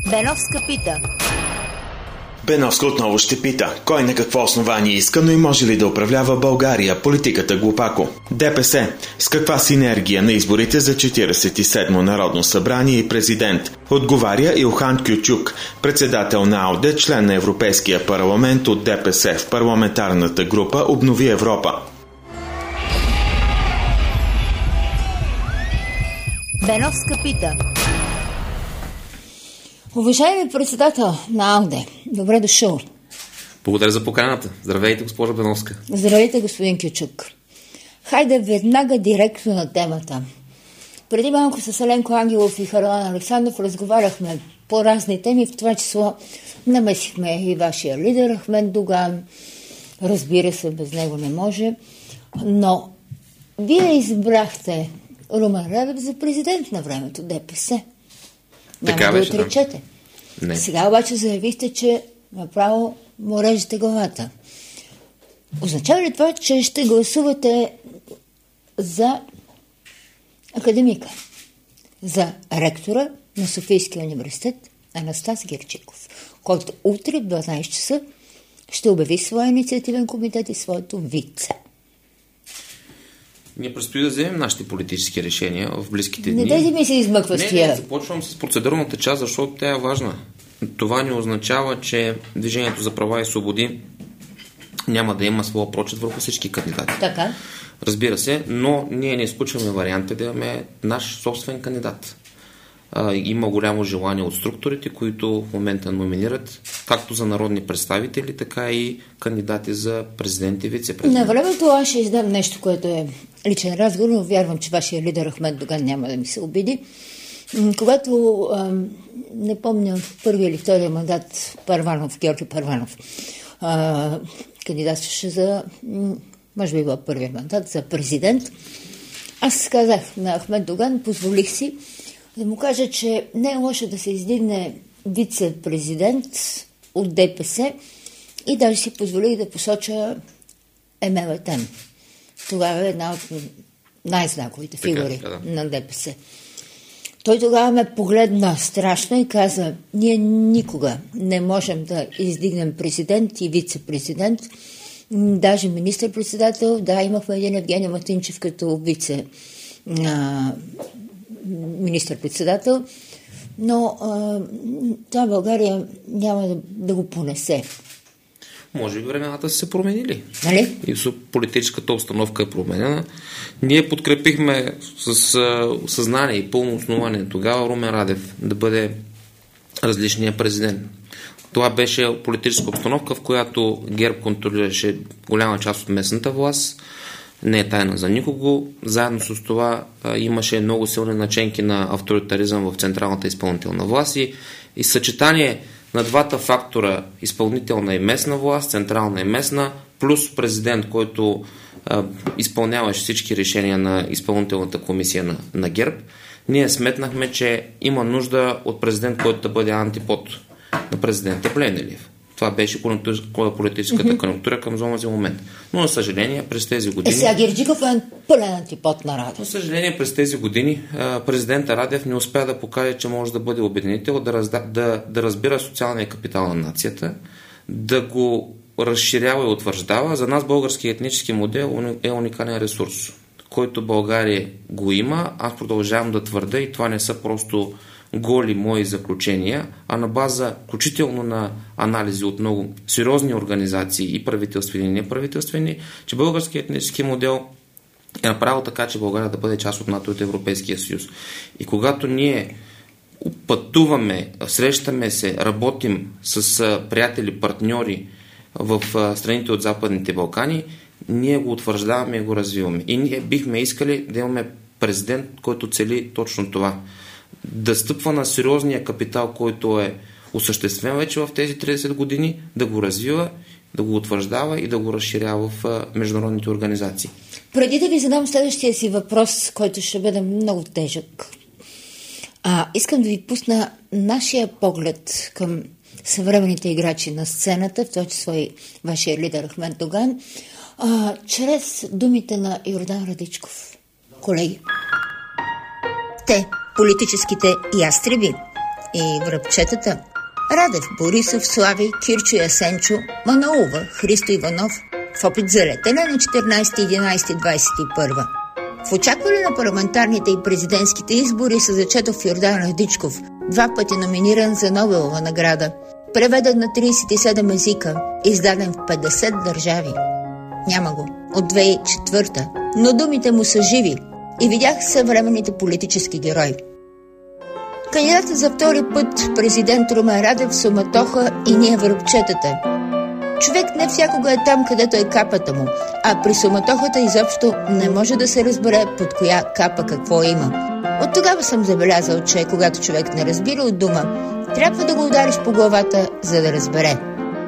Беновска пита. Беновска отново ще пита, кой на какво основание иска, но и може ли да управлява България, политиката глупако. ДПС, с каква синергия на изборите за 47-мо Народно събрание и президент? Отговаря Илхан Кючук, председател на АЛДЕ, член на Европейския парламент от ДПС в парламентарната група Обнови Европа. Беновска пита. Уважаеми председател на АЛДЕ, добре дошъл. Благодаря за поканата. Здравейте, госпожа Беновска. Здравейте, господин Кючук. Хайде веднага директно на темата. Преди малко с Еленко Ангелов и Харлан Александров разговаряхме по разни теми, в това число намесихме и вашия лидер Ахмед Доган. Разбира се, без него не може. Но вие избрахте Румен Радев за президент на времето, ДПС. Няма така да беше, отречете. Да. Не. Сега обаче заявихте, че направо му режете главата. Означава ли това, че ще гласувате за академика, за ректора на Софийския университет Анастас Герджиков, който утре в 12 часа ще обяви своя инициативен комитет и своето вице? Ние предстои да вземем нашите политически решения в близките дни. Не дайте ми се измъква с тия. Не, започвам с процедурната част, защото тя е важна. Това не означава, че Движението за права и свободи няма да има своя прочит върху всички кандидати. Така. Разбира се, но ние не изключваме варианта да имаме наш собствен кандидат. Има голямо желание от структурите, които в момента номинират както за народни представители, така и кандидати за президент и вице-президент. На времето аз ще издам нещо, което е личен разговор, но вярвам, че вашия лидер Ахмед Доган няма да ми се обиди. Когато, не помня, първия или втория мандат Георги Първанов кандидатстваше за, може би бил първия мандат, за президент, аз казах на Ахмед Доган, позволих си да му кажа, че не е лошо да се издигне вице-президент от ДПС и даже си позволих да посоча Емел Етем. Тогава е една от най-знаковите фигури на ДПС. Той тогава ме погледна страшно и каза: ние никога не можем да издигнем президент и вице-президент, даже министър-председател. Да, имахме един Евгений Матинчев като министър-председател, но това България няма да го понесе. Може би времената са се променили. Нали? И политическата обстановка е променена. Ние подкрепихме с съзнание и пълно основание тогава Румен Радев да бъде различният президент. Това беше политическа обстановка, в която ГЕРБ контролираше голяма част от местната власт. Не е тайна за никого. Заедно с това имаше много силни наченки на авторитаризъм в централната изпълнителна власт и съчетание на двата фактора, изпълнителна и местна власт, централна и местна, плюс президент, който изпълняваше всички решения на изпълнителната комисия на ГЕРБ, ние сметнахме, че има нужда от президент, който да бъде антипод на президента Плевнелиев. Това беше политическата конъюнктура към този момент. Но, за съжаление, през тези години... Сега Герджиков е пълен антипод на Радев. За съжаление, през тези години президента Радев не успя да покаже, че може да бъде обединител, да разбира социалния капитал на нацията, да го разширява и утвърждава. За нас българският етнически модел е уникален ресурс, който България го има. Аз продължавам да твърда, и това не са просто голи мои заключения, а на база, включително на анализи от много сериозни организации, и правителствени и неправителствени, че българският етнически модел е направил така, че България да бъде част от НАТО и от Европейския съюз. И когато ние пътуваме, срещаме се, работим с приятели, партньори в страните от Западните Балкани, ние го утвърждаваме и го развиваме. И ние бихме искали да имаме президент, който цели точно това. Да стъпва на сериозния капитал, който е осъществен вече в тези 30 години, да го развива, да го утвърждава и да го разширява в международните организации. Преди да ви задам следващия си въпрос, който ще бъде много тежък, искам да ви пусна нашия поглед към съвременните играчи на сцената, в това число и вашия лидер Ахмед Доган, чрез думите на Йордан Радичков. Колеги, те, политическите ястреби, и връбчетата. Радев, Борисов, Слави, Кирчо, Ясенчо, Манаова, Христо Иванов в опит за летене на 14-11-21. В очакване на парламентарните и президентските избори се зачетох Йордан Радичков, 2 пъти номиниран за Нобелова награда, преведен на 37 езика, издаден в 50 държави. Няма го от 2004, но думите му са живи и видях съвременните политически герои. Кандидатът за втори път президент Румен Радев, суматоха и ние връбчетата. Човек не всякога е там, където е капата му, а при суматохата изобщо не може да се разбере под коя капа какво има. От тогава съм забелязал, че когато човек не разбира от дума, трябва да го удариш по главата, за да разбере.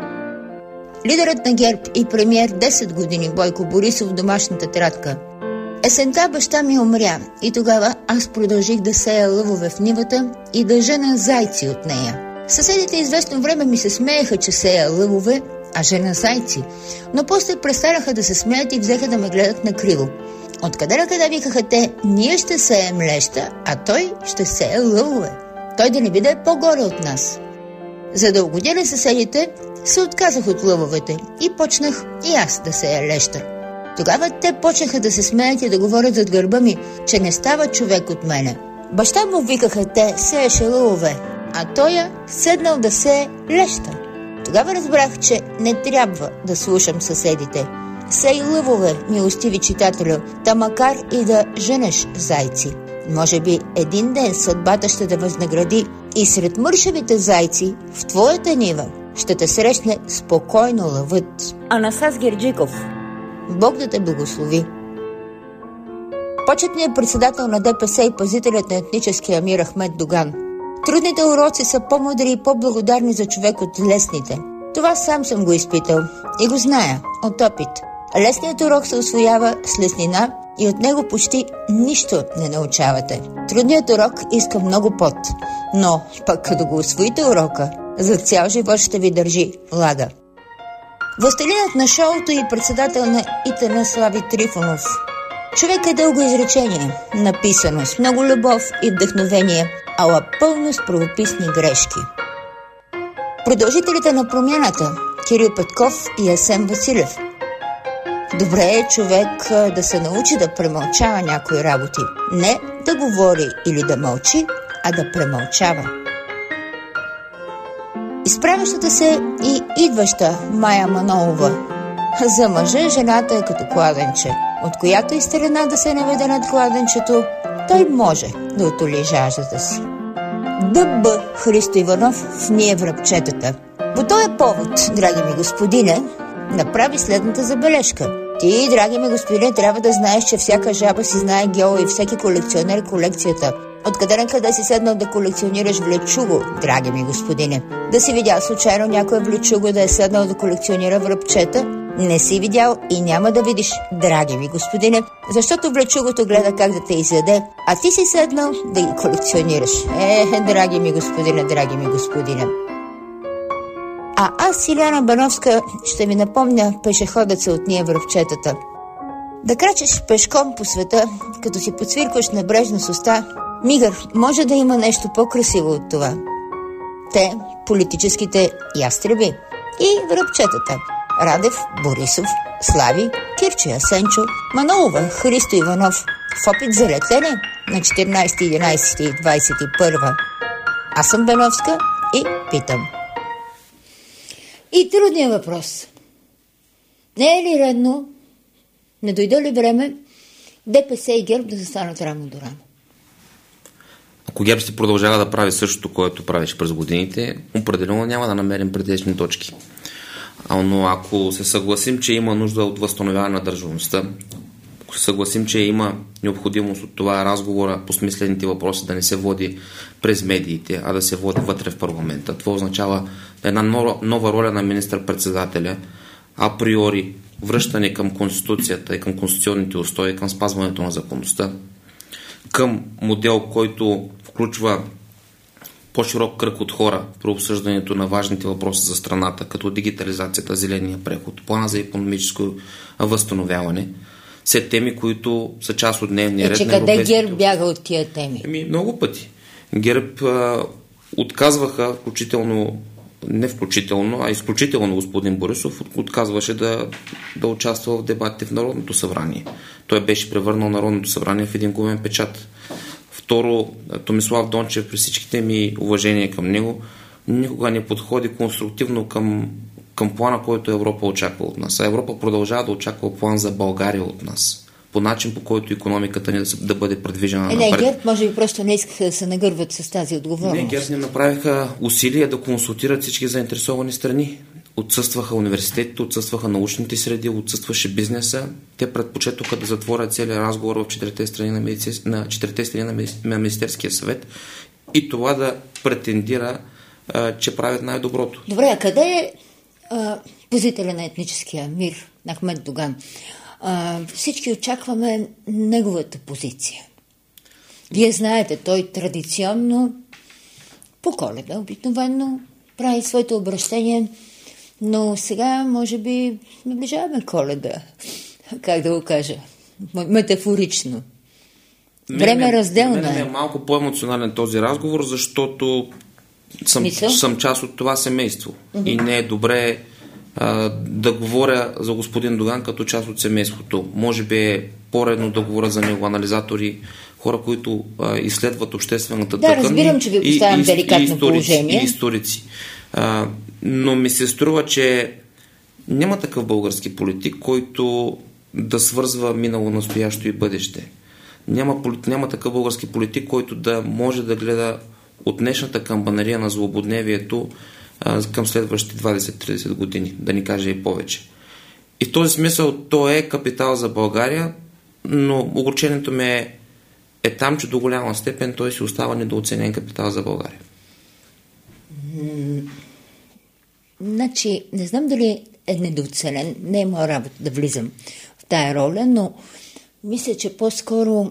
Лидерът на ГЕРБ и премиер 10 години Бойко Борисов в домашната тетрадка. Есента баща ми умря и тогава аз продължих да сея лъвове в нивата и да жена зайци от нея. Съседите известно време ми се смееха, че сея лъвове, а жена зайци, но после престанаха да се смеят и взеха да ме гледат накриво. Откъде на къде викаха те, ние ще сеем леща, а той ще сее лъвове. Той да не би да е по-горе от нас. За да угодя на съседите, се отказах от лъвовете и почнах и аз да сея леща. Тогава те почнаха да се смеят и да говорят зад гърба ми, че не става човек от мене. Баща му, викаха те, сееше лъвове, а той седнал да сее леща. Тогава разбрах, че не трябва да слушам съседите. Сей лъвове, милостиви читателю, та макар и да женеш зайци. Може би един ден съдбата ще да възнагради и сред мършавите зайци в твоята нива ще те срещне спокойно лъвът. Анастас Герджиков. Бог да те благослови. Почетният председател на ДПС и пазителят на етническия мир Ахмед Доган. Трудните уроци са по-мъдри и по-благодарни за човек от лесните. Това сам съм го изпитал и го зная от опит. Лесният урок се усвоява с леснина и от него почти нищо не научавате. Трудният урок иска много пот, но пък като го усвоите урока, за цял живот ще ви държи лага. Властелинът на шоуто и председател на ИТН Слави Трифонов. Човек е дълго изречение, написано с много любов и вдъхновение, ала пълно с правописни грешки. Продължителите на промяната Кирил Петков и Асен Василев. Добре е човек да се научи да премълчава някои работи. Не да говори или да мълчи, а да премълчава. Изправящата се и идваща Мая Манолова. За мъжа жената е като кладенче. От която и страна да се наведе над кладенчето, той може да отоли жаждата си. ДБ Христо Иванов в Ние връбчетата. По този повод, драги ми господине, направи следната забележка. Ти, драги ми господине, трябва да знаеш, че всяка жаба си знае гео и всеки колекционер колекцията. Откъде на къде си седнал да колекционираш влечуго, драги ми господине? Да си видял случайно някоя влечуго да е седнал да колекционира връбчета? Не си видял и няма да видиш, драги ми господине, защото влечугото гледа как да те изяде, а ти си седнал да ги колекционираш. Драги ми господине, драги ми господине. А аз, Иляна Бановска, ще ви напомня пешеходеца от Ние връбчетата. Да крачеш пешком по света, като си подсвиркваш небрежно с уста, мигър, може да има нещо по-красиво от това. Те, политическите ястреби и връбчетата. Радев, Борисов, Слави, Кирчо, Ясенчо, Манолова, Христо Иванов в опит за летене на 14-11-21. Аз съм Бановска и питам. И трудният въпрос. Не е ли редно, не дойде ли време ДПС и ГЕРБ да застанат рамо до рамо? Ако ГЕРБ си продължава да прави същото, което правиш през годините, определено няма да намерим предишни точки. Но ако се съгласим, че има нужда от възстановяване на държавността, ако се съгласим, че има необходимост от това разговора по смислените въпроси да не се води през медиите, а да се води вътре в парламента, това означава една нова роля на министър-председателя, априори връщане към Конституцията и към конституционните устои, към спазването на законността, към модел, който включва по-широк кръг от хора при обсъждането на важните въпроси за страната, като дигитализацията, зеления преход, плана за икономическо възстановяване, все теми, които са част от дневния ред на Къде ГЕРБ бяга от тия теми? Много пъти. ГЕРБ отказваха изключително господин Борисов отказваше да участва в дебатите в Народното събрание. Той беше превърнал Народното събрание в един гумен печат. Второ, Томислав Дончев, при всичките ми уважения към него, никога не подходи конструктивно към плана, който Европа очаква от нас. А Европа продължава да очаква план за България от нас. По начин, по който икономиката ни да бъде предвижена напред. ГЕРБ може би просто не искаха да се нагърват с тази отговорност. Не, ГЕРБ не направиха усилия да консултират всички заинтересовани страни. Отсъстваха университетите, отсъстваха научните среди, отсъстваше бизнеса. Те предпочетоха да затворят целият разговор в четирите страни на Министерския съвет и това да претендира, че правят най-доброто. Добре, а къде е пазителя на етническия мир, Ахмед Доган? Всички очакваме неговата позиция. Вие знаете, той традиционно по Коледа обикновено прави своите обращения, но сега може би наближаваме Коледа, как да го кажа, метафорично. Време разделно е. Мен е малко по-емоционален този разговор, защото съм част от това семейство. И не е добре да говоря за господин Доган като част от семейството. Може би е по-редно да говоря за него анализатори, хора, които изследват обществената тъкан. Да, разбирам, че ви поставям деликатно положение. И историци. Но ми се струва, че няма такъв български политик, който да свързва минало, настоящо и бъдеще. Няма такъв български политик, който да може да гледа от днешната камбанария на злободневието към следващите 20-30 години, да ни каже и повече. И в този смисъл то е капитал за България, но огорчението ми е там, че до голяма степен той си остава недооценен капитал за България. Значи, не знам дали е недооценен, не е моя работа да влизам в тая роля, но мисля, че по-скоро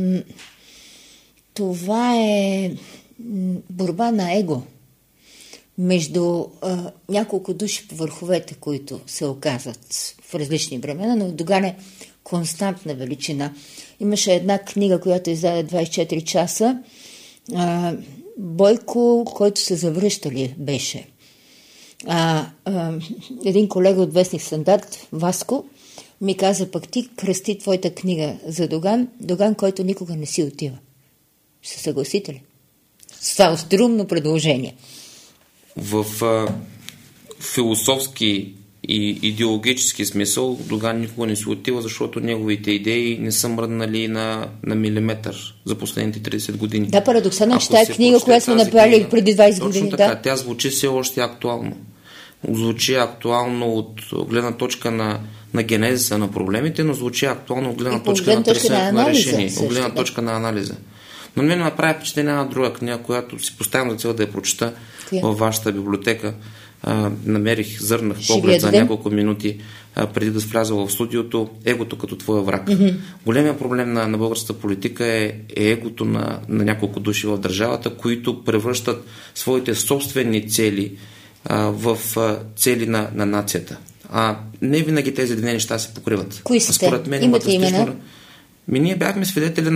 това е борба на его между няколко души по върховете, които се оказват в различни времена, но Доган е константна величина. Имаше една книга, която издаде 24 часа. Бойко, който се завръщали беше. Един колега от вестник Стандарт, Васко, ми каза, пък ти кръсти твоята книга за Доган, който никога не си отива. Се съгласите ли? С това остроумно предложение. В философски и идеологически смисъл Доган никога не си отива, защото неговите идеи не са мръднали на милиметър за последните 30 години. Да, парадоксално, че тази книга, която сме направили преди 20 години. Точно така, тя звучи все още актуално. Звучи актуално от гледна точка на генезиса на проблемите, но звучи актуално от гледна точка на търсенето на решение, от гледна точка на анализа. Но мен направи впечатление една друга книга, която си поставям за цел да я прочета във вашата библиотека. Намерих, зърнах поглед за няколко минути преди да вляза в студиото. Егото като твоя враг. Големият проблем на българската политика е егото на няколко души в държавата, които превръщат своите собствени цели в цели на нацията. Не винаги тези две неща се покриват. Кои сте? Според мен имате имена? Ние бяхме свидетели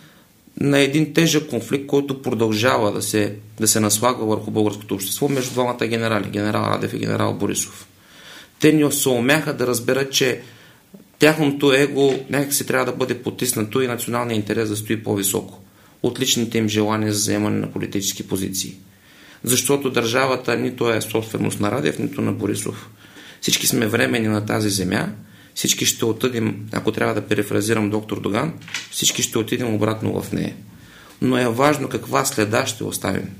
на един тежък конфликт, който продължава да се наслага върху българското общество между двамата генерали, генерал Радев и генерал Борисов. Те ни съумяха да разберат, че тяхното его някак си трябва да бъде потиснато и националният интерес да стои по-високо от личните им желания за заемане на политически позиции. Защото държавата нито е собственост на Радев, нито на Борисов. Всички сме времени на тази земя, всички ще отидем, ако трябва да перефразирам доктор Доган, всички ще отидем обратно в нея. Но е важно каква следа ще оставим.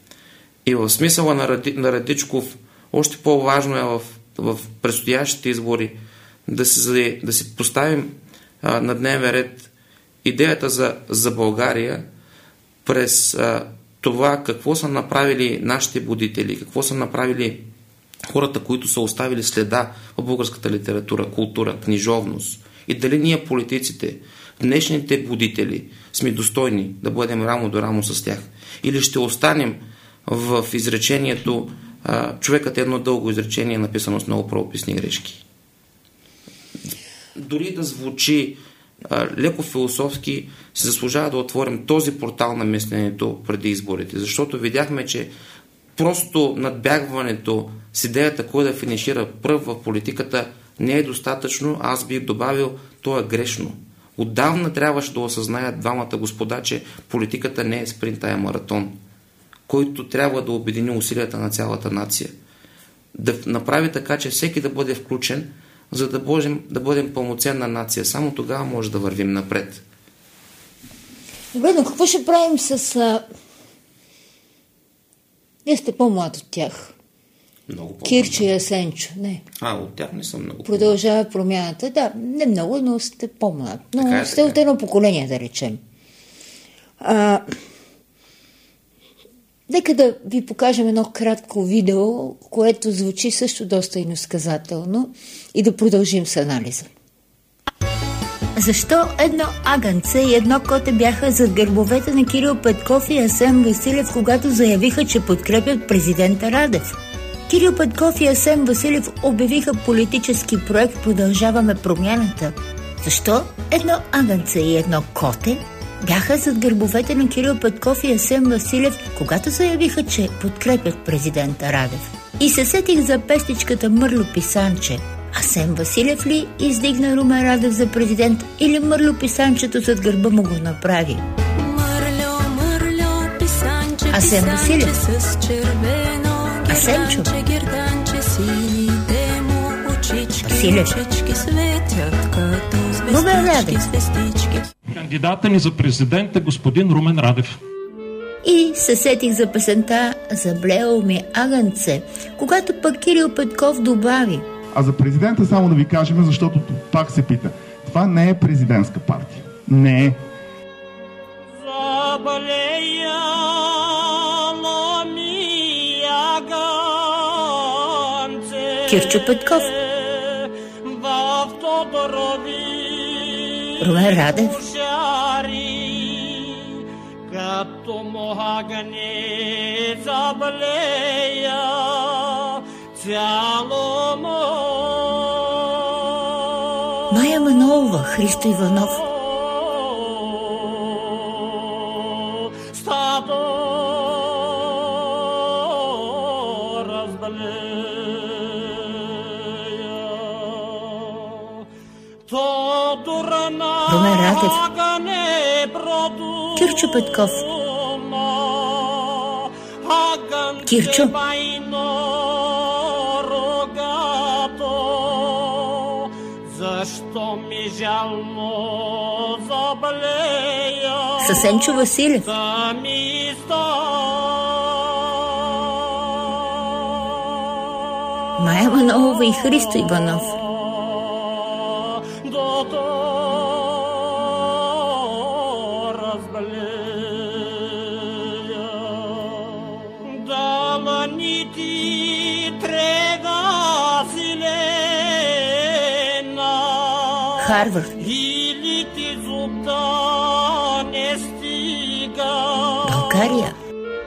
И в смисъла на Радичков, още по-важно е в предстоящите избори да си поставим на дневен ред идеята за България през това какво са направили нашите будители, какво са направили хората, които са оставили следа в българската литература, култура, книжовност. И дали ние политиците, днешните будители, сме достойни да бъдем рамо до рамо с тях. Или ще останем в изречението човекът е едно дълго изречение, написано с много правописни грешки. Дори да звучи леко философски се заслужава да отворим този портал на мисленето преди изборите, защото видяхме, че просто надбягването с идеята кой да финишира пръв в политиката не е достатъчно, аз бих добавил, то е грешно. Отдавна трябваше да осъзнаят двамата господа, че политиката не е спринт, а е маратон, който трябва да обедини усилията на цялата нация. Да направи така, че всеки да бъде включен, за да бъдем пълноценна нация. Само тогава може да вървим напред. Добре, но какво ще правим с... Вие сте по-млад от тях. Много по-млад. Кирчо и Асенчо. Не. От тях не съм много. Продължава промяната. Да, не много, но сте по-млад. Но сте от едно поколение, да речем. Нека да ви покажем едно кратко видео, което звучи също доста иносказателно, и да продължим с анализа. Защо едно агънце и едно коте бяха зад гърбовете на Кирил Петков и Асен Василев, когато заявиха, че подкрепят президента Радев? Кирил Петков и Асен Василев обявиха политически проект "Продължаваме промяната". Защо едно агънце и едно коте бяха зад гърбовете на Кирил Петков и Асен Василев, когато заявиха, че подкрепят президента Радев? И се сетих за пестичката Мърло Писанче. Асен Василев ли издигна Румен Радев за президент, или Мърло Писанчето зад гърба му го направи? Асен Василев. Асенчо. Василев. Румен Радев. Кандидата ни за президент е господин Румен Радев. И се сетих за песента "Заблело ми агънце", когато пък Кирил Петков добави: а за президента само да ви кажем, защото пак се пита. Това не е президентска партия. Не е. Кирчо Петков. Румен Радев. Като могане заблея цяло Мая Манолова, Христо Иванов. стадо разбалея. Румен Радев. Кирчо Петков. Кирчо. Защо ми жално заблея? Асенчо Василев. Мая Манолова и Христо Иванов. Харвард. България.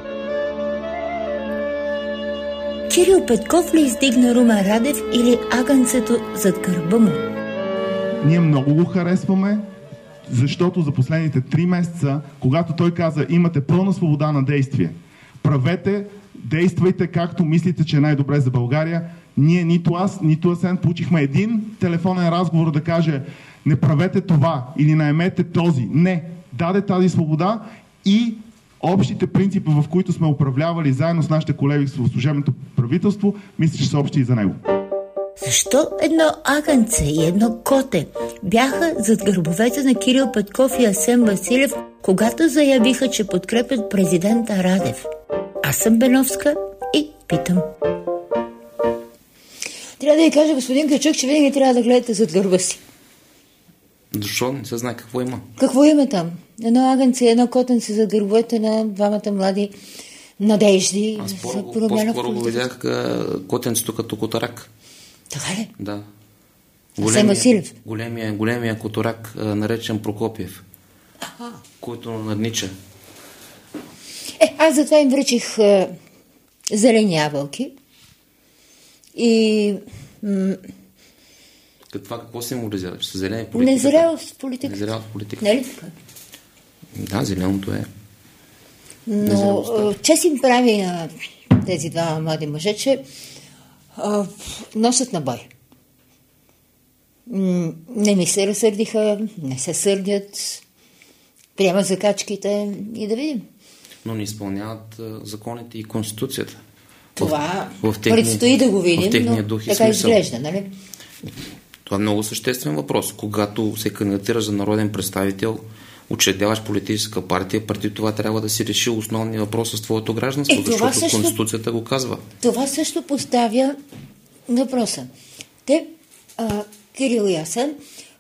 Кирил Петков ли издигна Румен Радев, или агънцето зад гърба му? Ние много го харесваме, защото за последните 3 месеца, когато той каза: имате пълна свобода на действие, правете, действайте както мислите, че е най-добре за България. Ние, нито аз, нито Асен, получихме един телефонен разговор да каже: не правете това или наемете този. Не, даде тази свобода и общите принципи, в които сме управлявали заедно с нашите колеги в служебното правителство, мисля, че са общи и за него. Защо едно агънце и едно коте бяха зад гърбовете на Кирил Петков и Асен Василев, когато заявиха, че подкрепят президента Радев? Аз съм Беновска и питам. Трябва да ви кажа, господин Качук, че винаги трябва да гледате зад гърба си. Защо? Не се знае какво има. Какво има там? Едно агънце и едно котенце зад гърбовете на двамата млади надежди. Аз по-скоро го видях котенцето като котарак. Така ли? Да. Асен Василев. Големия котарак, наречен Прокопиев, който наднича. Аз затова им връчих зелени ябълки и Това какво символизира? Ще се зелени политика? Незрялост в политиката. Незрялост в политиката. Не ли така? Да, зеленото е. Но чест им прави на тези два млади мъже, че носят на бой. Не ми се разсърдиха, не се сърдят, приемат закачките и да видим. Но не изпълняват законите и Конституцията. Това предстои да го видим, но така изглежда, нали? Това е много съществен въпрос. Когато се кандидатираш за народен представител, учредяваш политическа партия, преди това трябва да си реши основния въпрос с твоето гражданство, защото Конституцията го казва. Това също поставя въпроса. Кирил и Асен,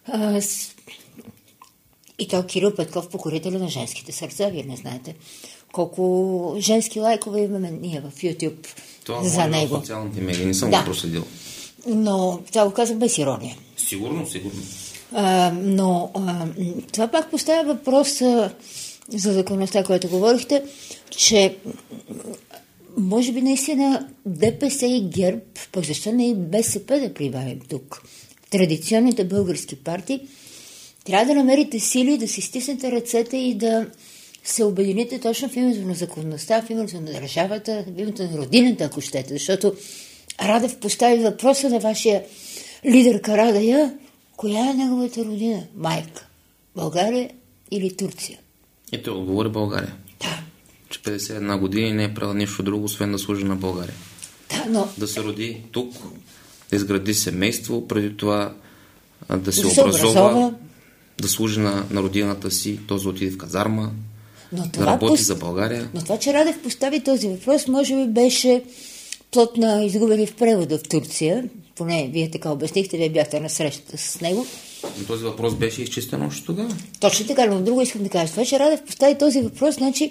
и то Кирил Петков, покорителя на женските сърца, вие не знаете колко женски лайкове имаме ние в YouTube за него. Това в социалните медии, не съм го проследил. Но това го казвам без ирония. Сигурно. Но това пак поставя въпрос за законността, която говорихте, че може би наистина ДПС и ГЕРБ, пък защо не и БСП да прибавим тук, традиционните български партии, трябва да намерите сили, да си стиснете ръцете и да се обедините точно в името на законността, в името на държавата, в името на родината, ако щете, защото Радев постави въпроса на вашия лидер Карадайъ, коя е неговата родина? Майка. България или Турция? И той отговори България. Да. Че 51 години не е правил нищо друго, освен да служи на България. Да, но... Да се роди тук, да изгради семейство, преди това да се образова, да служи на родината си, този да отиде в казарма, да работи за България. Но това, че Радев постави този въпрос, може би беше плод на изгубени в превода в Турция. Поне вие така обяснихте, вие бяхте на срещата с него. Но този въпрос беше изчистен още тогава. Точно така, но друго искам да кажа. Това, че Радев постави този въпрос, значи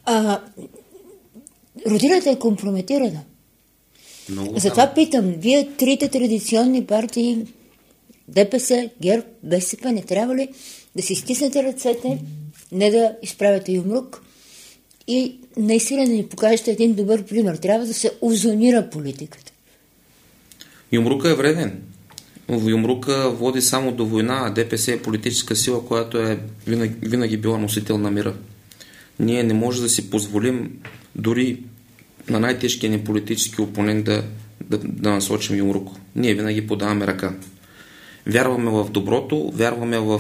родината е компрометирана. Затова питам, вие трите традиционни партии, ДПС, ГЕРБ, БСП, не трябва ли да си стиснете ръцете, не да изправяте юмрук и наистина да ни покажете един добър пример. Трябва да се озонира политиката. Юмрука е вреден. Юмрука води само до война, а ДПС е политическа сила, която е винаги била носител на мира. Ние не може да си позволим дори на най-тежкия ни политически опонент да насочим юмрук. Ние винаги подаваме ръка. Вярваме в доброто, вярваме в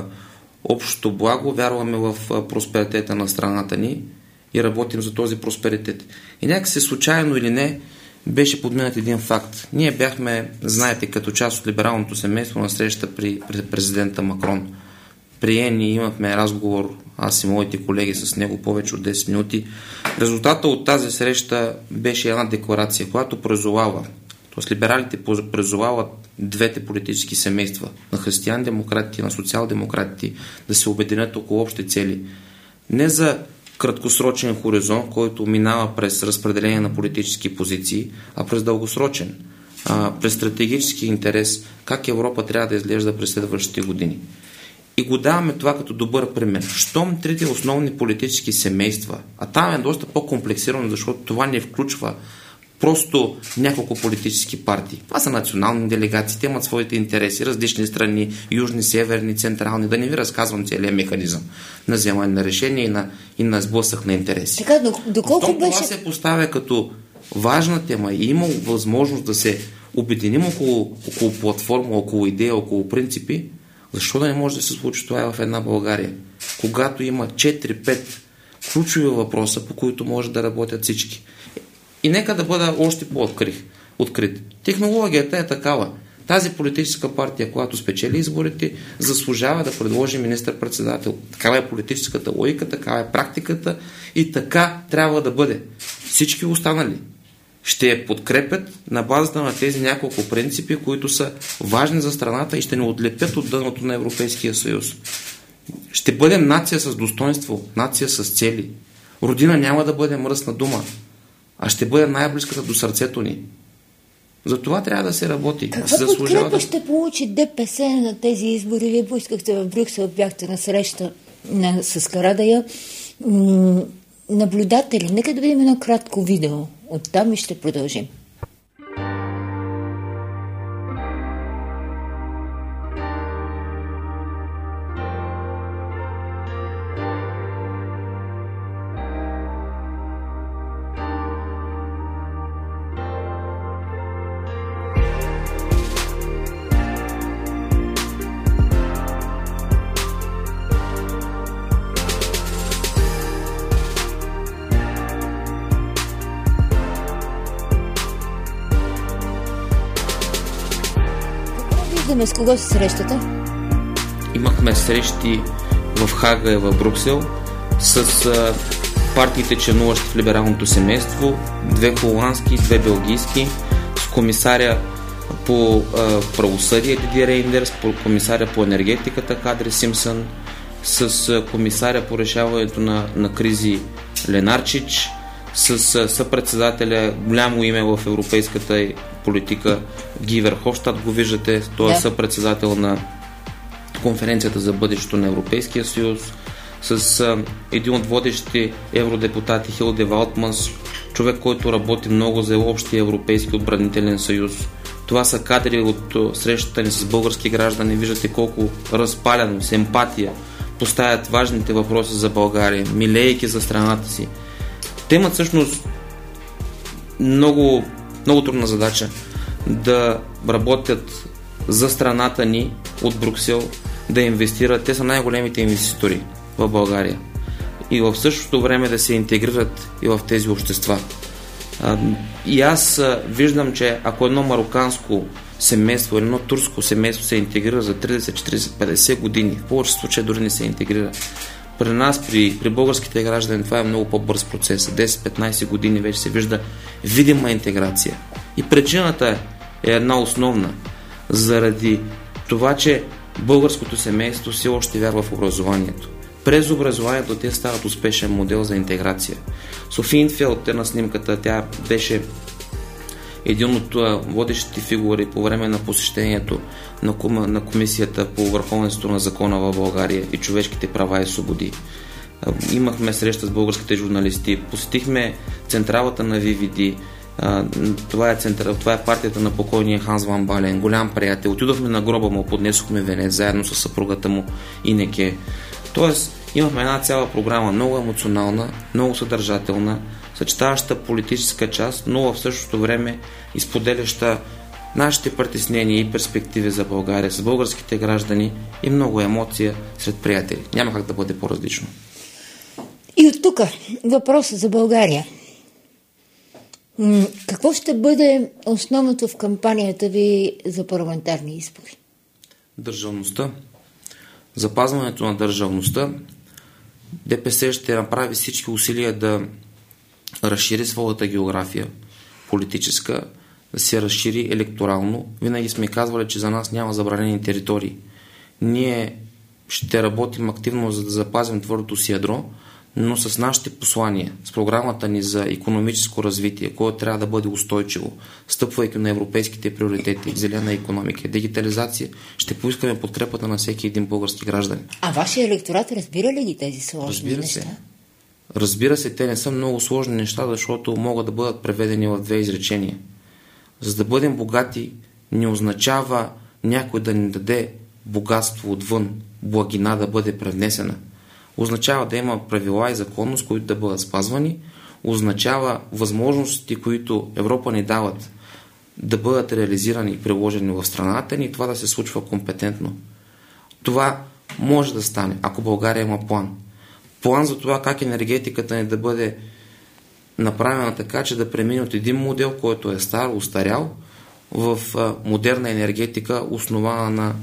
общото благо, вярваме в просперитета на страната ни и работим за този просперитет. И някакси случайно или не, беше подминат един факт. Ние бяхме, знаете, като част от либералното семейство на среща при президента Макрон. Приени, имахме разговор, аз и моите колеги с него повече от 10 минути. Резултатът от тази среща беше една декларация, която призовава, т.е. либералите призовават двете политически семейства, на християн-демократите и на социал-демократите, да се обединят около общи цели. Не за краткосрочен хоризонт, който минава през разпределение на политически позиции, а през дългосрочен, през стратегически интерес, как Европа трябва да изглежда през следващите години. И го даваме това като добър пример. Щом трите основни политически семейства, а там е доста по-комплексирано, защото това не включва просто няколко политически партии. Това са национални делегации, те имат своите интереси, различни страни, южни, северни, централни, да не ви разказвам целият механизъм на вземане на решение и на сблъсък на интереси. Така, доколко беше... Това се поставя като важна тема и има възможност да се обединим около платформа, около идея, около принципи. Защо да не може да се случи това в една България? Когато има 4-5 ключови въпроса, по които може да работят всички. И нека да бъда още по-открит. Технологията е такава. Тази политическа партия, която спечели изборите, заслужава да предложи министър-председател. Такава е политическата логика, такава е практиката и така трябва да бъде. Всички останали ще я подкрепят на базата на тези няколко принципи, които са важни за страната и ще ни отлепят от дъното на Европейския съюз. Ще бъдем нация с достоинство, нация с цели. Родина няма да бъде мръсна дума, а ще бъде най-близката до сърцето ни. За това трябва да се работи. Каква подкрепа ще получи ДПС на тези избори? Вие поискахте в Брюксел, бяхте на среща с Карадайъ. Наблюдатели. Нека да видим едно кратко видео. Оттам и ще продължим. с кого се срещате? Имахме срещи в Хага и в Брюксел с партиите, членуващи в либералното семейство, 2 холандски, 2 белгийски, с комисаря по правосъдие Диди Рейндерс, комисаря по енергетиката Кадри Симпсън, с комисаря по решаването на кризи Ленарчич, с съпредседателя, голямо име в европейската политика Ги Верховщад, го виждате, той е съпредседател на конференцията за бъдещето на Европейския съюз, с един от водещите евродепутати Хилде Валтманс, човек, който работи много за общия европейски отбранителен съюз. Това са кадри от срещата ни с български граждани. Виждате колко разпалено, с емпатия поставят важните въпроси за България, милейки за страната си. Те имат всъщност много, много трудна задача да работят за страната ни от Брюксел, да инвестират. Те са най-големите инвеститори в България и в същото време да се интегрират и в тези общества. И аз виждам, че ако едно мароканско семейство или едно турско семейство се интегрира за 30, 40, 50 години, в повечето случаи дори не се интегрира. При нас, при българските граждани, това е много по-бърз процес. 10-15 години вече се вижда видима интеграция. И причината е една основна. Заради това, че българското семейство все още вярва в образованието. През образованието те стават успешен модел за интеграция. Софи Инфелд е на снимката, тя беше един от водещите фигури по време на посещението на Комисията по върховенството на закона в България и човешките права и свободи. Имахме среща с българските журналисти, посетихме централата на VVD, това е партията на покойния Ханс Ван Бален, голям приятел. Отидохме на гроба му, поднесохме венец заедно с съпругата му Инеке. Тоест, имахме една цяла програма, много емоционална, много съдържателна, съчетаваща политическа част, но в същото време изподеляща нашите притеснения и перспективи за България с българските граждани и много емоция сред приятели. Няма как да бъде по-различно. И от тук въпросът за България. Какво ще бъде основното в кампанията ви за парламентарни избори? Държавността. Запазването на държавността. ДПС ще направи всички усилия да разшири своята география политическа, да се разшири електорално. Винаги сме казвали, че за нас няма забранени територии. Ние ще работим активно, за да запазим твърдото си ядро, но с нашите послания, с програмата ни за икономическо развитие, което трябва да бъде устойчиво, стъпвайки на европейските приоритети, зелена икономика, дигитализация, ще поискаме подкрепата на всеки един български гражданин. А вашия електорат разбира ли ги тези сложни неща? Разбира се, те не са много сложни неща, защото могат да бъдат преведени в 2 изречения. За да бъдем богати, не означава някой да ни даде богатство отвън, благина да бъде превнесена. Означава да има правила и законност, които да бъдат спазвани. Означава възможностите, които Европа ни дават, да бъдат реализирани и приложени в страната ни и това да се случва компетентно. Това може да стане, ако България има план. План за това как енергетиката ни да бъде направена така, че да премине от един модел, който е стар, устарял, в модерна енергетика, основана на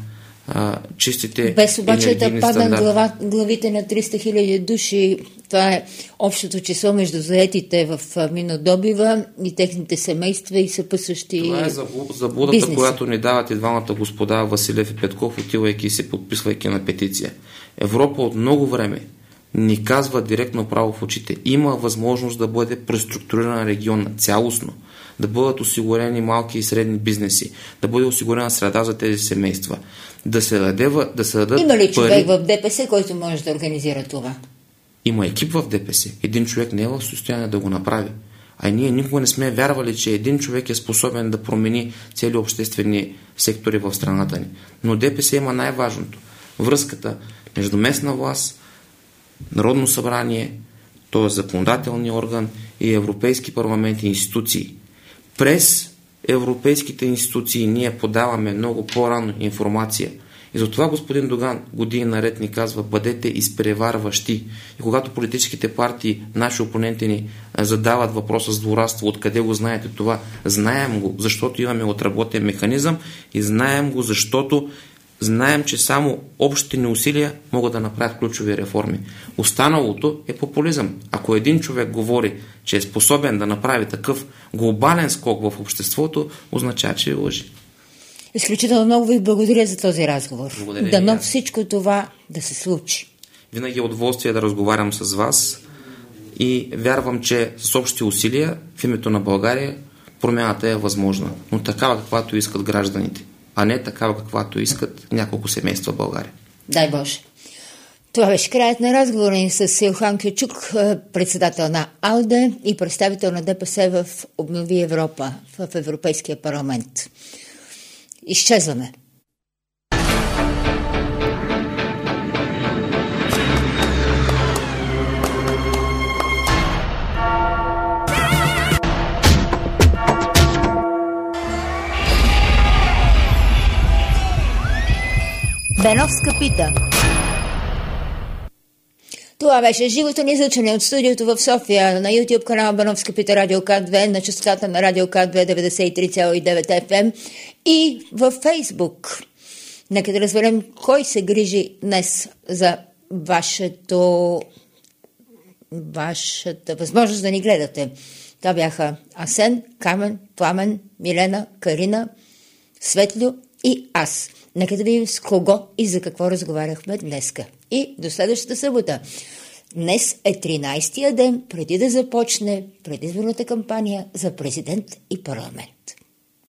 чистите без обаче да паднат главите на 300 000 души. Това е общото число между заетите в минодобива и техните семейства и съпъсващи това е заблудата, бизнеса, която ни дават и двамата господа Василев и Петков, отивайки и се подписвайки на петиция. Европа от много време ни казва директно право в очите. Има възможност да бъде преструктурирана региона цялостно, да бъдат осигурени малки и средни бизнеси, да бъде осигурена среда за тези семейства, да се дадат Има ли човек в ДПС, който може да организира това? Има екип в ДПС. Един човек не е в състояние да го направи. А ние никога не сме вярвали, че един човек е способен да промени цели обществени сектори в страната ни. Но ДПС има най-важното. Връзката между местна власт, Народно събрание, т.е. законодателния орган и Европейски парламент и институции. През европейските институции ние подаваме много по-рано информация И затова господин Доган години наред ни казва: бъдете изпреварващи. И когато политическите партии, наши опоненти ни задават въпроса с злорадство: откъде го знаете това? Знаем го, защото имаме отработен механизъм и знаем го, защото знаем, че само общите ни усилия могат да направят ключови реформи. Останалото е популизъм. Ако един човек говори, че е способен да направи такъв глобален скок в обществото, означава, че лъжи. Изключително много ви благодаря за този разговор. Дано всичко това да се случи. Винаги е удоволствие да разговарям с вас и вярвам, че с общи усилия в името на България промяната е възможна. Но такава, каквато искат гражданите, а не такава, каквато искат няколко семейства в България. Дай Боже! Това беше краят на разговора ни с Илхан Кючук, председател на АЛДЕ и представител на ДПС в Обнови Европа, в Европейския парламент. Изчезваме. Беновска пита. Това беше живото ни излъчване от студиото в София на YouTube канала Беновска пита Радио К2, на честотата на Радио К2 93,9 FM и във Фейсбук. Нека да разберем кой се грижи днес за вашата възможност да ни гледате. Това бяха Асен, Камен, Пламен, Милена, Карина, Светлю и аз. Нека да видим с кого и за какво разговаряхме днеска. И до следващата събота. Днес е 13-тия ден преди да започне предизборната кампания за президент и парламент.